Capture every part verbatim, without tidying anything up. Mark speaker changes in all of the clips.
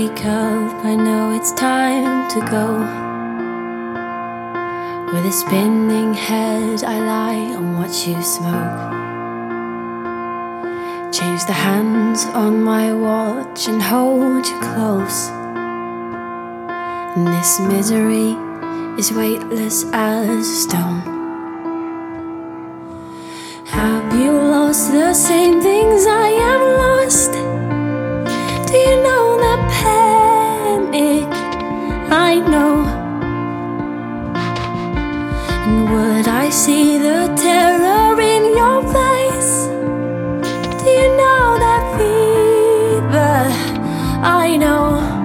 Speaker 1: wake up, I know it's time to go. With a spinning head, I lie and watch you smoke. Change the hands on my watch and hold you close. And this misery is weightless as a stone. Have you lost the same things I have lost? Do you know the panic I know? And would I see the terror in your face? Do you know that fever I know?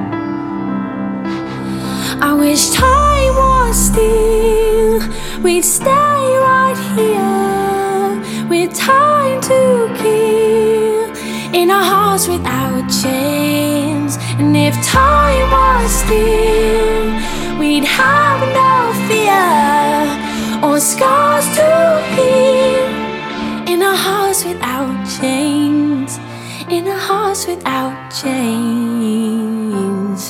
Speaker 1: I wish time was still, we'd stay right here with time to kill, in our hearts without chains. And if time was still, we'd have no fear or scars to heal, in our hearts without chains, in our hearts without chains.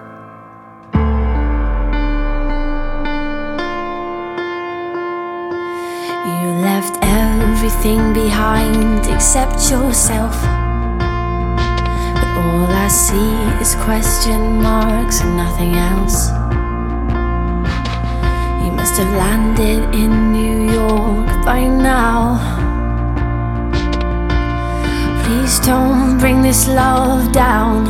Speaker 1: You left everything behind except yourself, but all I see is question marks and nothing else. You must have landed in New York by now. Please don't bring this love down.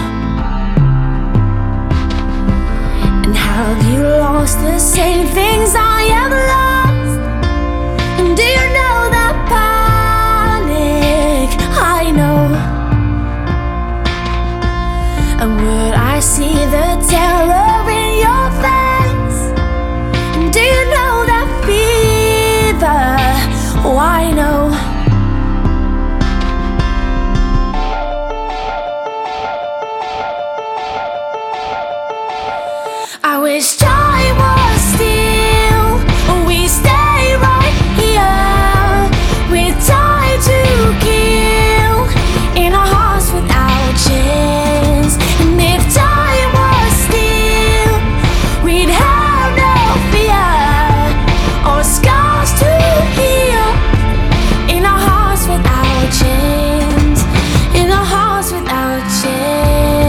Speaker 1: And have you lost the same things I have lost? And do you know the panic I know? And would I see the terror in your face? And do you know that fever? Oh, I know. I wish time was still, we stay right here with time to kill, in our hearts without chains. And if time was still, we'd have no fear or scars to heal, in our hearts without chains, in our hearts without chains.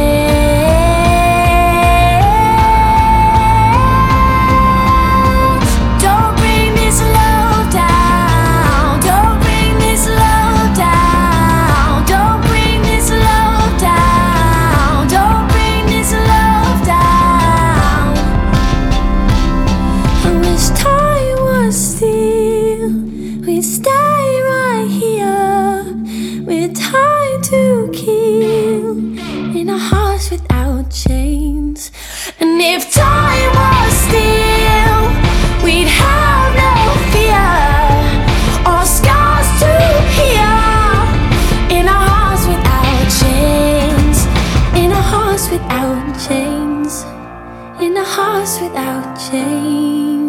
Speaker 1: We'd stay right here with time to kill, in our hearts without chains. And if time was still, we'd have no fear or scars to heal, in our hearts without chains, in our hearts without chains, in our hearts without chains.